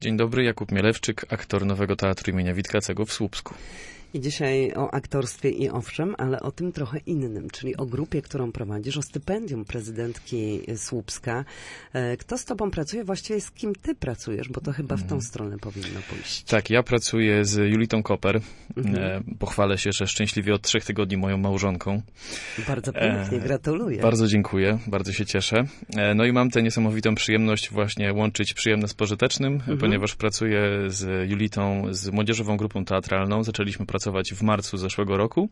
Dzień dobry, Jakub Mielewczyk, aktor Nowego Teatru imienia Witkacego w Słupsku. I dzisiaj o aktorstwie i owszem, ale o tym trochę innym, czyli o grupie, którą prowadzisz, o stypendium prezydentki Słupska. Kto z tobą pracuje? Właściwie z kim ty pracujesz? Bo to chyba w tą stronę powinno pójść. Tak, ja pracuję z Julitą Koper. Pochwalę się, że szczęśliwie od 3 tygodni moją małżonką. Bardzo pięknie, gratuluję. Bardzo dziękuję, bardzo się cieszę. No i mam tę niesamowitą przyjemność właśnie łączyć przyjemne z pożytecznym, ponieważ pracuję z Julitą, z młodzieżową grupą teatralną. Zaczęliśmy pracować w marcu zeszłego roku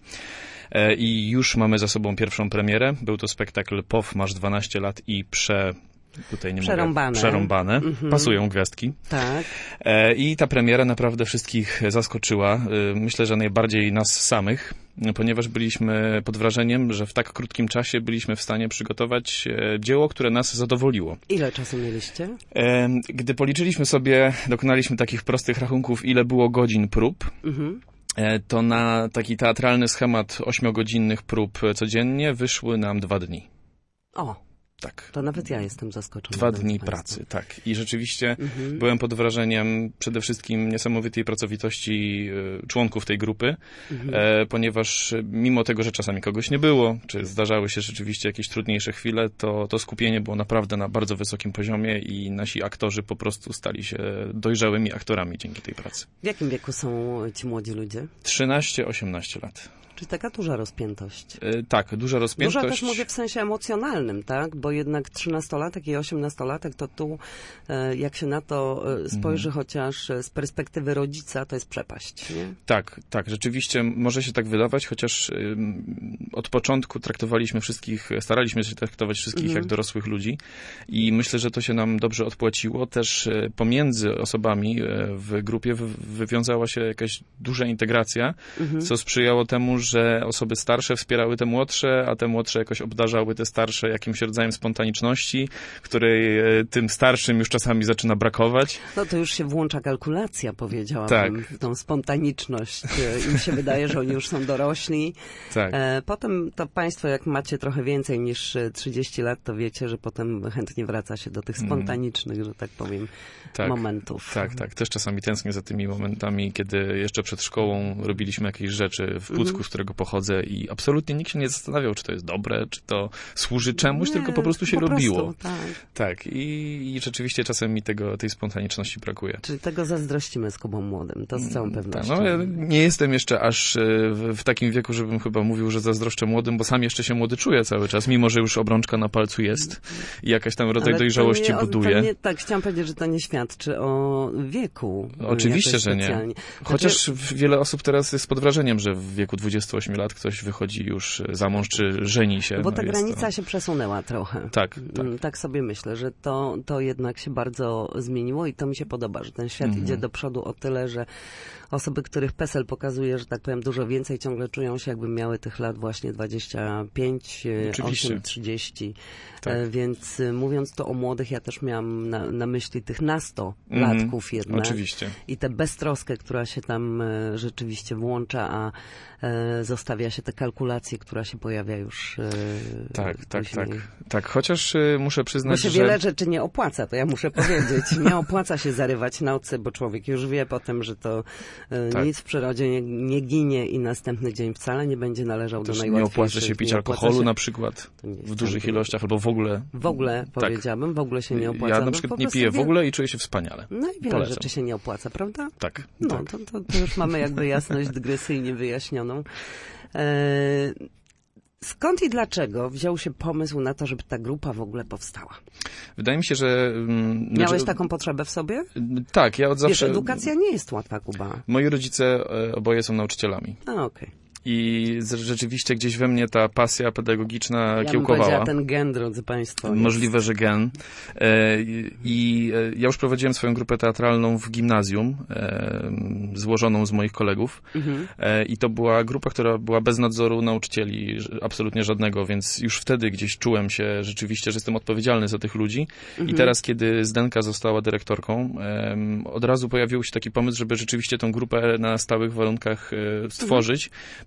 i już mamy za sobą pierwszą premierę. Był to spektakl POW, masz 12 lat i przerąbane. Pasują gwiazdki. Tak. I ta premiera naprawdę wszystkich zaskoczyła. Myślę, że najbardziej nas samych, ponieważ byliśmy pod wrażeniem, że w tak krótkim czasie byliśmy w stanie przygotować dzieło, które nas zadowoliło. Ile czasu mieliście? Gdy policzyliśmy sobie, dokonaliśmy takich prostych rachunków, ile było godzin prób, to na taki teatralny schemat 8-godzinnych prób codziennie wyszły nam 2 dni. O! Tak. To nawet ja jestem zaskoczony. 2 dni pracy, tak. I rzeczywiście byłem pod wrażeniem przede wszystkim niesamowitej pracowitości członków tej grupy, ponieważ mimo tego, że czasami kogoś nie było, czy zdarzały się rzeczywiście jakieś trudniejsze chwile, to skupienie było naprawdę na bardzo wysokim poziomie i nasi aktorzy po prostu stali się dojrzałymi aktorami dzięki tej pracy. W jakim wieku są ci młodzi ludzie? 13-18 lat. Czyli taka duża rozpiętość. Tak, duża rozpiętość. Duża też mówię w sensie emocjonalnym, tak? Bo jednak 13-latek i 18-latek to tu, jak się na to spojrzy chociaż z perspektywy rodzica, to jest przepaść, nie? Tak, tak. Rzeczywiście może się tak wydawać, chociaż od początku staraliśmy się traktować wszystkich jak dorosłych ludzi i myślę, że to się nam dobrze odpłaciło. Też pomiędzy osobami w grupie wywiązała się jakaś duża integracja, co sprzyjało temu, że osoby starsze wspierały te młodsze, a te młodsze jakoś obdarzały te starsze jakimś rodzajem spontaniczności, której tym starszym już czasami zaczyna brakować. No to już się włącza kalkulacja, powiedziałabym, w tą spontaniczność. Im się wydaje, że oni już są dorośli. Tak. Potem to państwo, jak macie trochę więcej niż 30 lat, to wiecie, że potem chętnie wraca się do tych spontanicznych, że tak powiem, momentów. Tak, tak. Też czasami tęsknię za tymi momentami, kiedy jeszcze przed szkołą robiliśmy jakieś rzeczy w Pucku, z którego pochodzę i absolutnie nikt się nie zastanawiał, czy to jest dobre, czy to służy czemuś, tylko po prostu się robiło. Tak. I rzeczywiście czasem mi tej spontaniczności brakuje. Czyli tego zazdrościmy z Kubą młodym, to z całą pewnością. Tak, no, ja nie jestem jeszcze aż w takim wieku, żebym chyba mówił, że zazdroszczę młodym, bo sam jeszcze się młody czuję cały czas, mimo że już obrączka na palcu jest i jakaś tam rodzaj dojrzałości buduje. Tak, chciałam powiedzieć, że to nie świadczy o wieku. Oczywiście, że nie. Chociaż wiele osób teraz jest pod wrażeniem, że w wieku 28 lat ktoś wychodzi już za mąż, czy żeni się. Bo ta granica się przesunęła trochę. Tak. Tak sobie myślę, że to jednak się bardzo zmieniło i to mi się podoba, że ten świat idzie do przodu o tyle, że osoby, których PESEL pokazuje, że tak powiem, dużo więcej, ciągle czują się, jakby miały tych lat właśnie 25, 8, 30. Tak. Więc mówiąc to o młodych, ja też miałam na myśli tych nastolatków jednak. Oczywiście. I tę beztroskę, która się tam rzeczywiście włącza, a zostawia się te kalkulacje, która się pojawia już Tak, chociaż muszę przyznać, że wiele rzeczy nie opłaca, to ja muszę powiedzieć. Nie opłaca się zarywać nocy, bo człowiek już wie potem, że to nic w przyrodzie nie ginie i następny dzień wcale nie będzie należał do najłatwiejszych. Nie opłaca się pić alkoholu na przykład w dużych ilościach, albo w ogóle. W ogóle powiedziałabym, w ogóle się nie opłaca. Ja na przykład nie piję w ogóle i czuję się wspaniale. No i wiele rzeczy się nie opłaca, prawda? Tak. No, tak. To już mamy jakby jasność dygresyjnie wyjaśnioną. Skąd i dlaczego wziął się pomysł na to, żeby ta grupa w ogóle powstała? Wydaje mi się, że... Miałeś taką potrzebę w sobie? Tak, ja od zawsze... Wiesz, edukacja nie jest łatwa, Kuba. Moi rodzice oboje są nauczycielami. Okej. I rzeczywiście gdzieś we mnie ta pasja pedagogiczna kiełkowała. Ja bym ten gen, drodzy Państwo. Możliwe, że gen. I ja już prowadziłem swoją grupę teatralną w gimnazjum, złożoną z moich kolegów. I to była grupa, która była bez nadzoru nauczycieli, absolutnie żadnego, więc już wtedy gdzieś czułem się rzeczywiście, że jestem odpowiedzialny za tych ludzi. I teraz, kiedy Zdenka została dyrektorką, od razu pojawił się taki pomysł, żeby rzeczywiście tą grupę na stałych warunkach stworzyć,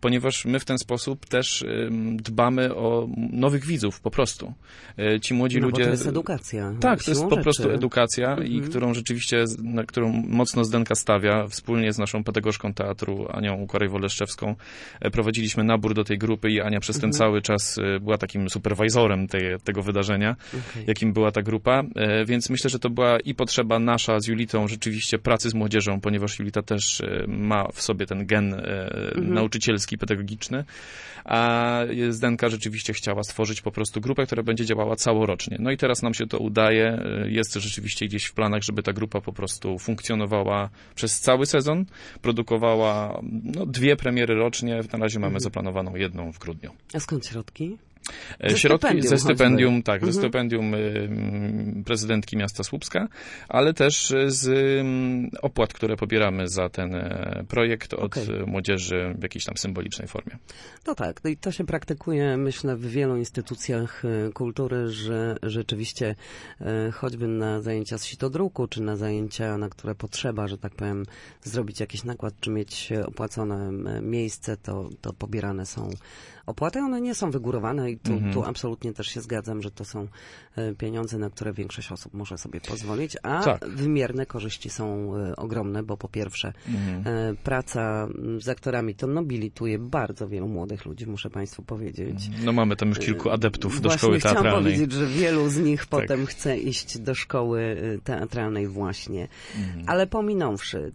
ponieważ my w ten sposób też dbamy o nowych widzów po prostu. Ci młodzi ludzie... Bo to jest edukacja. Tak, to jest po prostu edukacja i którą rzeczywiście, na którą mocno Zdenka stawia. Wspólnie z naszą pedagogzką teatru, Anią Korej-Woleszczewską, prowadziliśmy nabór do tej grupy i Ania przez ten cały czas była takim superwajzorem tego wydarzenia, jakim była ta grupa. Więc myślę, że to była i potrzeba nasza z Julitą rzeczywiście pracy z młodzieżą, ponieważ Julita też ma w sobie ten gen nauczycielski, pedagogiczny, a Zdenka rzeczywiście chciała stworzyć po prostu grupę, która będzie działała całorocznie. No i teraz nam się to udaje. Jest rzeczywiście gdzieś w planach, żeby ta grupa po prostu funkcjonowała przez cały sezon, produkowała 2 premiery rocznie. Na razie mamy zaplanowaną 1 w grudniu. A skąd środki? Środki ze stypendium, tak, ze stypendium prezydentki miasta Słupska, ale też z opłat, które pobieramy za ten projekt od młodzieży w jakiejś tam symbolicznej formie. No tak, no i to się praktykuje, myślę, w wielu instytucjach kultury, że rzeczywiście choćby na zajęcia z sitodruku, czy na zajęcia, na które potrzeba, że tak powiem, zrobić jakiś nakład, czy mieć opłacone miejsce, to pobierane są opłaty. One nie są wygórowane i tu absolutnie też się zgadzam, że to są pieniądze, na które większość osób może sobie pozwolić, a wymierne korzyści są ogromne, bo po pierwsze praca z aktorami to nobilituje bardzo wielu młodych ludzi, muszę Państwu powiedzieć. No mamy tam już kilku adeptów do szkoły teatralnej. Chciałam powiedzieć, że wielu z nich potem chce iść do szkoły teatralnej właśnie. Ale pominąwszy,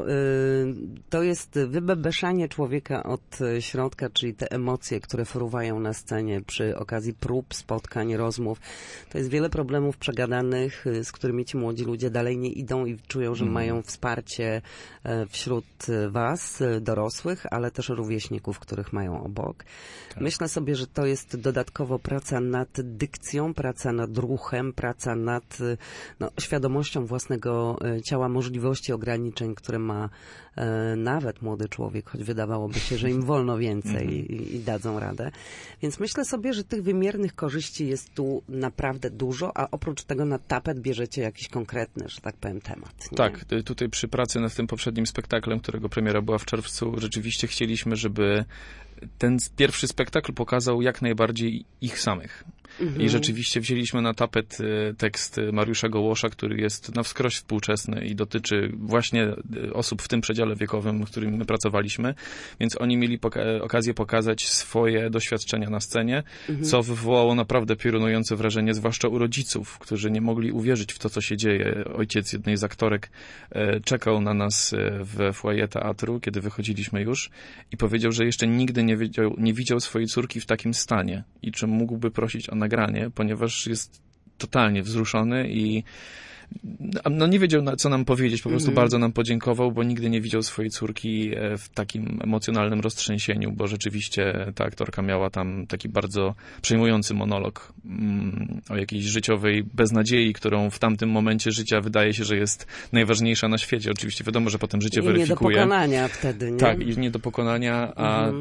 to jest wybebeszanie człowieka od środka, czyli te emocje, które fruwają na scenie przy okazji prób, spotkań, rozmów. To jest wiele problemów przegadanych, z którymi ci młodzi ludzie dalej nie idą i czują, że mają wsparcie wśród was, dorosłych, ale też rówieśników, których mają obok. Tak. Myślę sobie, że to jest dodatkowo praca nad dykcją, praca nad ruchem, praca nad świadomością własnego ciała, możliwości, ograniczeń, które ma nawet młody człowiek, choć wydawałoby się, że im wolno więcej i dadzą radę. Więc myślę sobie, że tych wymiernych korzyści jest tu naprawdę dużo, a oprócz tego na tapet bierzecie jakiś konkretny, że tak powiem, temat. Nie? Tak, tutaj przy pracy nad tym poprzednim spektaklem, którego premiera była w czerwcu, rzeczywiście chcieliśmy, żeby ten pierwszy spektakl pokazał jak najbardziej ich samych. I rzeczywiście wzięliśmy na tapet tekst Mariusza Gołosza, który jest na wskroś współczesny i dotyczy właśnie osób w tym przedziale wiekowym, w którym my pracowaliśmy, więc oni mieli okazję pokazać swoje doświadczenia na scenie, co wywołało naprawdę piorunujące wrażenie, zwłaszcza u rodziców, którzy nie mogli uwierzyć w to, co się dzieje. Ojciec jednej z aktorek czekał na nas we foyer teatru, kiedy wychodziliśmy już i powiedział, że jeszcze nigdy nie widział swojej córki w takim stanie i czy mógłby prosić o nagranie, ponieważ jest totalnie wzruszony i nie wiedział, co nam powiedzieć, po prostu bardzo nam podziękował, bo nigdy nie widział swojej córki w takim emocjonalnym roztrzęsieniu, bo rzeczywiście ta aktorka miała tam taki bardzo przejmujący monolog o jakiejś życiowej beznadziei, którą w tamtym momencie życia wydaje się, że jest najważniejsza na świecie. Oczywiście wiadomo, że potem życie weryfikuje. I nie do pokonania wtedy, nie? Tak, i nie do pokonania,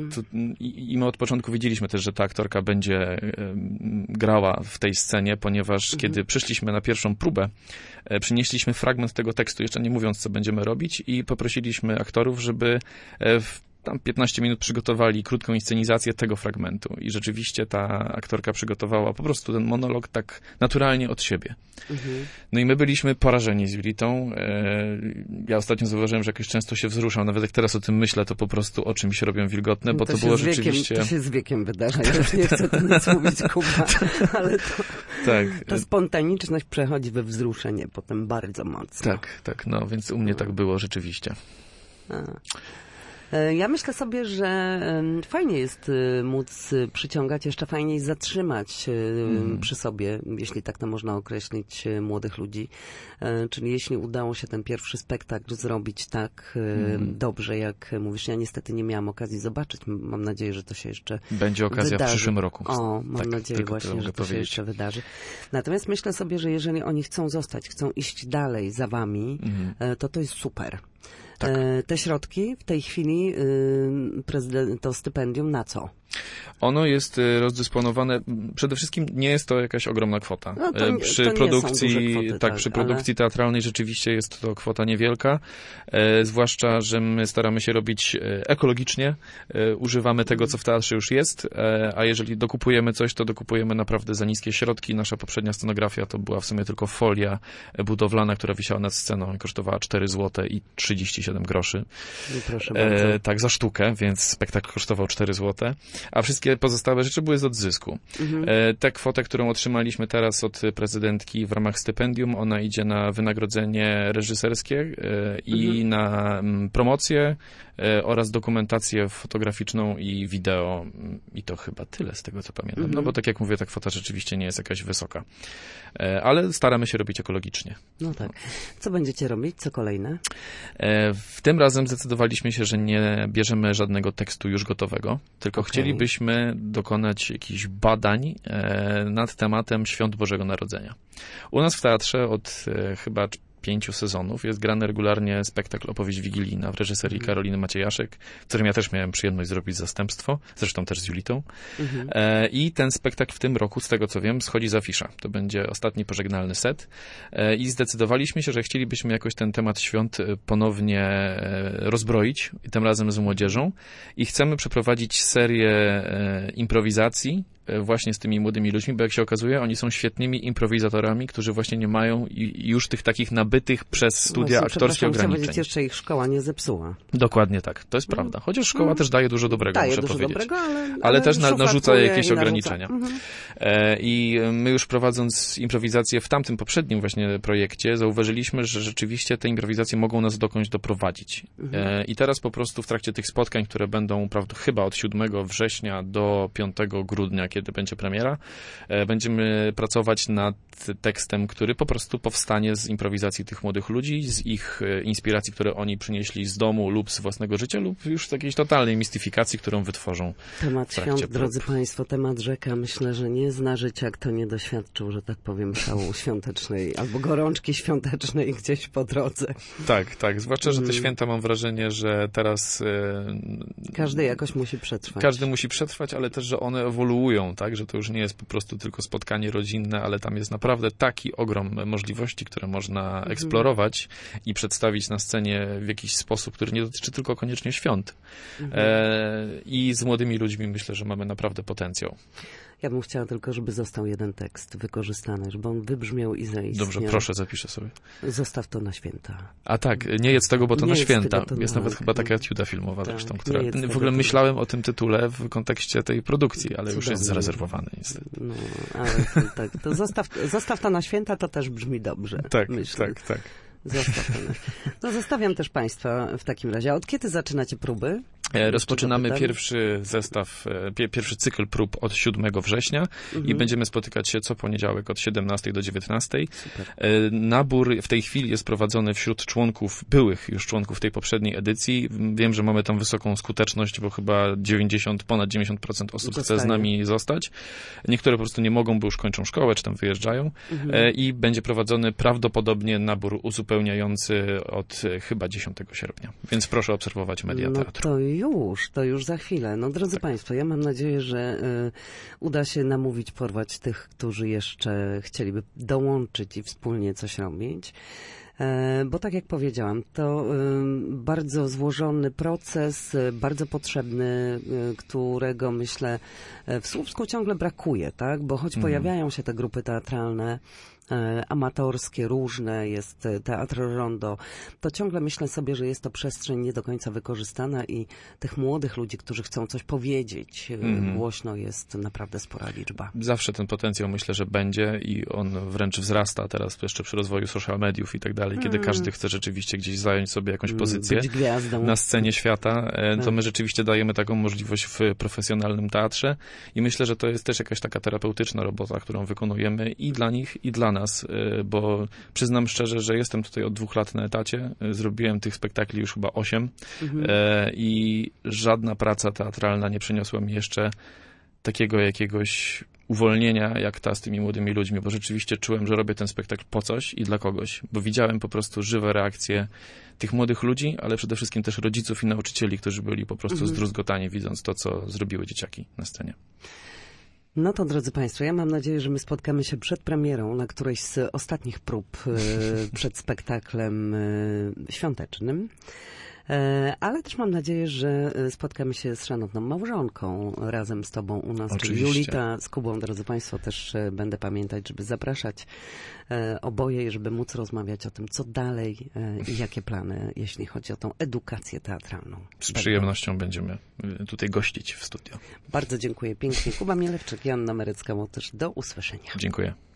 i my od początku wiedzieliśmy też, że ta aktorka będzie grała w tej scenie, ponieważ kiedy przyszliśmy na pierwszą próbę, przynieśliśmy fragment tego tekstu, jeszcze nie mówiąc, co będziemy robić, i poprosiliśmy aktorów, żeby tam 15 minut przygotowali krótką inscenizację tego fragmentu. I rzeczywiście ta aktorka przygotowała po prostu ten monolog tak naturalnie od siebie. No i my byliśmy porażeni z Julitą. Ja ostatnio zauważyłem, że jakoś często się wzruszam. Nawet jak teraz o tym myślę, to po prostu oczy mi się robią wilgotne, bo to było rzeczywiście... To się z wiekiem wydarza. Ja już nie chcę tu nic mówić, Kuba, ale ta spontaniczność przechodzi we wzruszenie potem bardzo mocno. Tak, no więc u mnie tak było rzeczywiście. Ja myślę sobie, że fajnie jest móc przyciągać, jeszcze fajniej zatrzymać przy sobie, jeśli tak to można określić, młodych ludzi. Czyli jeśli udało się ten pierwszy spektakl zrobić tak dobrze, jak mówisz, ja niestety nie miałam okazji zobaczyć. Mam nadzieję, że to się jeszcze będzie okazja wydarzy. W przyszłym roku. Mam nadzieję właśnie, że to się jeszcze wydarzy. Natomiast myślę sobie, że jeżeli oni chcą zostać, chcą iść dalej za wami, to jest super. Tak. Te środki w tej chwili, to stypendium na co? Ono jest rozdysponowane, przede wszystkim nie jest to jakaś ogromna kwota. No to, przy to nie produkcji, są duże kwoty, przy produkcji teatralnej rzeczywiście jest to kwota niewielka, zwłaszcza, że my staramy się robić ekologicznie, używamy tego, co w teatrze już jest, a jeżeli dokupujemy coś, to dokupujemy naprawdę za niskie środki. Nasza poprzednia scenografia to była w sumie tylko folia budowlana, która wisiała nad sceną i kosztowała 4 zł i 37 groszy. Proszę bardzo. Tak, za sztukę, więc spektakl kosztował 4 zł, a wszystkie pozostałe rzeczy były z odzysku. Tę kwotę, którą otrzymaliśmy teraz od prezydentki w ramach stypendium, ona idzie na wynagrodzenie reżyserskie i na promocję oraz dokumentację fotograficzną i wideo. I to chyba tyle z tego, co pamiętam. No bo tak jak mówię, ta kwota rzeczywiście nie jest jakaś wysoka. Ale staramy się robić ekologicznie. No tak. Co będziecie robić? Co kolejne? W tym razem zdecydowaliśmy się, że nie bierzemy żadnego tekstu już gotowego, tylko chcielibyśmy dokonać jakichś badań nad tematem Świąt Bożego Narodzenia. U nas w teatrze od chyba 5 sezonów jest grany regularnie spektakl Opowieść Wigilijna w reżyserii Karoliny Maciejaszek, w którym ja też miałem przyjemność zrobić zastępstwo, zresztą też z Julitą. I ten spektakl w tym roku, z tego co wiem, schodzi z afisza. To będzie ostatni pożegnalny set. I zdecydowaliśmy się, że chcielibyśmy jakoś ten temat świąt ponownie rozbroić, i tym razem z młodzieżą. I chcemy przeprowadzić serię improwizacji właśnie z tymi młodymi ludźmi, bo jak się okazuje, oni są świetnymi improwizatorami, którzy właśnie nie mają już tych takich nabytych przez studia aktorskie ograniczeń. Jeszcze ich szkoła nie zepsuła. Dokładnie tak, to jest prawda. Chociaż szkoła też daje dużo dobrego, muszę powiedzieć. Dobrego, ale też narzuca jakieś ograniczenia. I my już prowadząc improwizację w tamtym poprzednim właśnie projekcie, zauważyliśmy, że rzeczywiście te improwizacje mogą nas dokądś doprowadzić. I teraz po prostu w trakcie tych spotkań, które będą chyba od 7 września do 5 grudnia, kiedy będzie premiera, będziemy pracować nad tekstem, który po prostu powstanie z improwizacji tych młodych ludzi, z ich inspiracji, które oni przynieśli z domu lub z własnego życia, lub już z jakiejś totalnej mistyfikacji, którą wytworzą. Temat świąt, drodzy Państwo, temat rzeka, myślę, że nie zna życia, kto nie doświadczył, że tak powiem, szału świątecznej albo gorączki świątecznej gdzieś po drodze. Tak, zwłaszcza, że te święta, mam wrażenie, że teraz każdy jakoś musi przetrwać. Każdy musi przetrwać, ale też, że one ewoluują, tak, że to już nie jest po prostu tylko spotkanie rodzinne, ale tam jest naprawdę taki ogrom możliwości, które można eksplorować i przedstawić na scenie w jakiś sposób, który nie dotyczy tylko koniecznie świąt. I z młodymi ludźmi myślę, że mamy naprawdę potencjał. Ja bym chciała tylko, żeby został jeden tekst wykorzystany, żeby on wybrzmiał i zaistniał. Dobrze, proszę, zapiszę sobie. Zostaw to na święta. A tak, nie jedz tego, bo to na święta. Jest nawet chyba taka etiuda filmowa zresztą, która... W ogóle myślałem o tym tytule w kontekście tej produkcji, ale już jest zarezerwowany niestety. No, ale tak, to zostaw to na święta, to też brzmi dobrze. Tak, myślę. tak. Zostawiam też Państwa w takim razie. Od kiedy zaczynacie próby? Rozpoczynamy pierwszy zestaw, pierwszy cykl prób od 7 września i będziemy spotykać się co poniedziałek od 17 do 19. Super. Nabór w tej chwili jest prowadzony wśród byłych już członków tej poprzedniej edycji. Wiem, że mamy tam wysoką skuteczność, bo chyba ponad 90% osób chce z nami zostać. Niektóre po prostu nie mogą, bo już kończą szkołę, czy tam wyjeżdżają. I będzie prowadzony prawdopodobnie nabór uzupełniający od chyba 10 sierpnia. Więc proszę obserwować media teatru. To już za chwilę. No drodzy Państwo, ja mam nadzieję, że uda się namówić, porwać tych, którzy jeszcze chcieliby dołączyć i wspólnie coś robić. Bo tak jak powiedziałam, to bardzo złożony proces, bardzo potrzebny, którego myślę w Słupsku ciągle brakuje, tak? Bo choć pojawiają się te grupy teatralne, amatorskie, różne, jest Teatr Rondo, to ciągle myślę sobie, że jest to przestrzeń nie do końca wykorzystana i tych młodych ludzi, którzy chcą coś powiedzieć głośno, jest naprawdę spora liczba. Zawsze ten potencjał myślę, że będzie i on wręcz wzrasta teraz jeszcze przy rozwoju social mediów i tak dalej, kiedy każdy chce rzeczywiście gdzieś zająć sobie jakąś pozycję na scenie świata, to my rzeczywiście dajemy taką możliwość w profesjonalnym teatrze i myślę, że to jest też jakaś taka terapeutyczna robota, którą wykonujemy i dla nich, i dla nas, bo przyznam szczerze, że jestem tutaj od 2 lat na etacie, zrobiłem tych spektakli już chyba 8 i żadna praca teatralna nie przyniosła mi jeszcze takiego jakiegoś uwolnienia jak ta z tymi młodymi ludźmi, bo rzeczywiście czułem, że robię ten spektakl po coś i dla kogoś, bo widziałem po prostu żywe reakcje tych młodych ludzi, ale przede wszystkim też rodziców i nauczycieli, którzy byli po prostu zdruzgotani, widząc to, co zrobiły dzieciaki na scenie. No to, drodzy Państwo, ja mam nadzieję, że my spotkamy się przed premierą na którejś z ostatnich prób przed spektaklem świątecznym. Ale też mam nadzieję, że spotkamy się z szanowną małżonką razem z Tobą u nas. Oczywiście. Czyli Julita z Kubą, drodzy Państwo, też będę pamiętać, żeby zapraszać oboje i żeby móc rozmawiać o tym, co dalej i jakie plany, jeśli chodzi o tą edukację teatralną. Z przyjemnością będziemy tutaj gościć w studio. Bardzo dziękuję pięknie. Kuba Mielewczyk, Joanna Merecka-Łotysz. Do usłyszenia. Dziękuję.